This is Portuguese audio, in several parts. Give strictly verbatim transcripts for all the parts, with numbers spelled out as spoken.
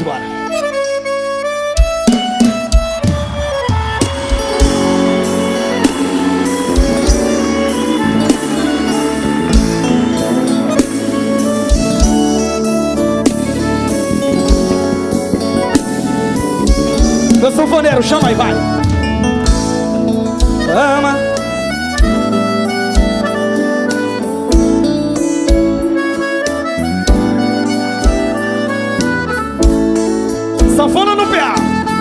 embora. Meu sanfoneiro, chama aí, vai. Ama. Sanfona no P A.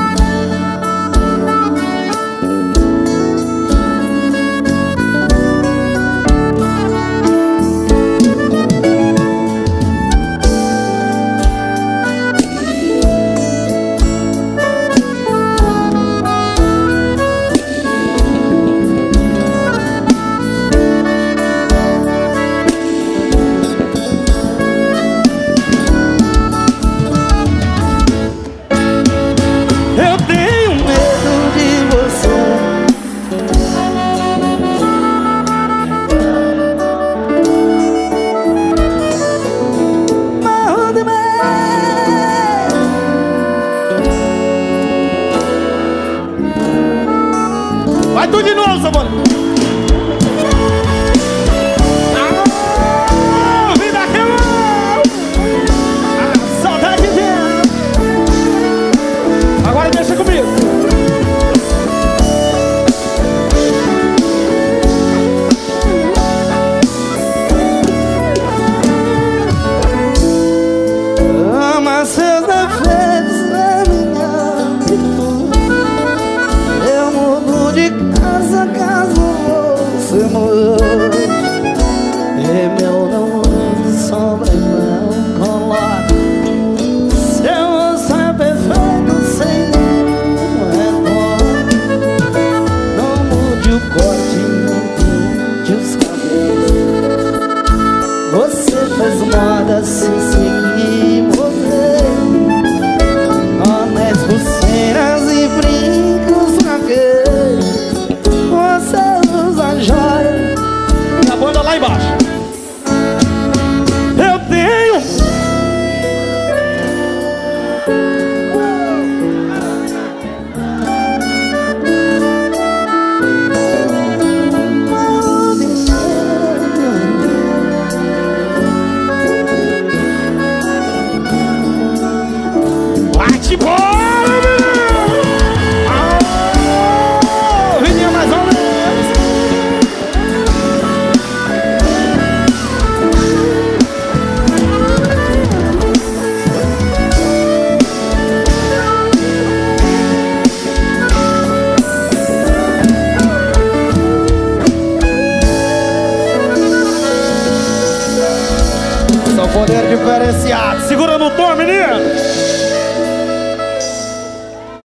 Vai tudo de novo, Sabona. Ah, vida queimou. Ah, saudade dela. Agora deixa comigo. Ama seus defeitos, é minha virtude. Eu mudo de casa caso você mude. E meu nome sobre meu coloque. Se você é perfeito sem nenhum retorno, não mude o corte, não mude os cabelos. Você fez moda sem seguir modelo. Anéis, pulseiras e brincos pra quê? Você usa joia. E a banda lá embaixo. Eu tenho. Bate bola! Poder diferenciado. Segura no tom, menino.